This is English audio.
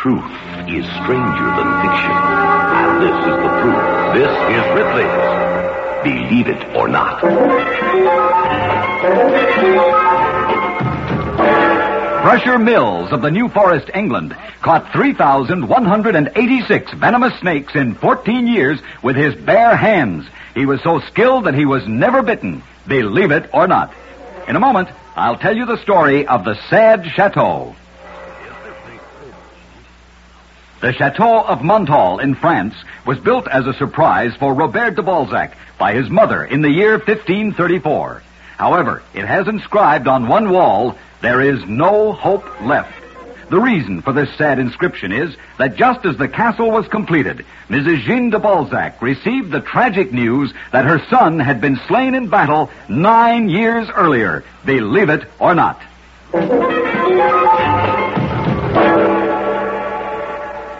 Truth is stranger than fiction. And this is the proof. This is Ripley's Believe It or Not. Crusher Mills of the New Forest, England, caught 3,186 venomous snakes in 14 years with his bare hands. He was so skilled that he was never bitten. Believe it or not. In a moment, I'll tell you the story of the Sad Chateau. The Chateau of Montal in France was built as a surprise for Robert de Balzac by his mother in the year 1534. However, it has inscribed on one wall, "There is no hope left." The reason for this sad inscription is that just as the castle was completed, Mrs. Jeanne de Balzac received the tragic news that her son had been slain in battle 9 years earlier. Believe it or not.